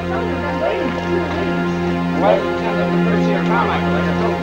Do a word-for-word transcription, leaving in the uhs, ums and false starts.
told you, I've been waiting for two weeks. Well, Lieutenant, the first year Carmichael, like I told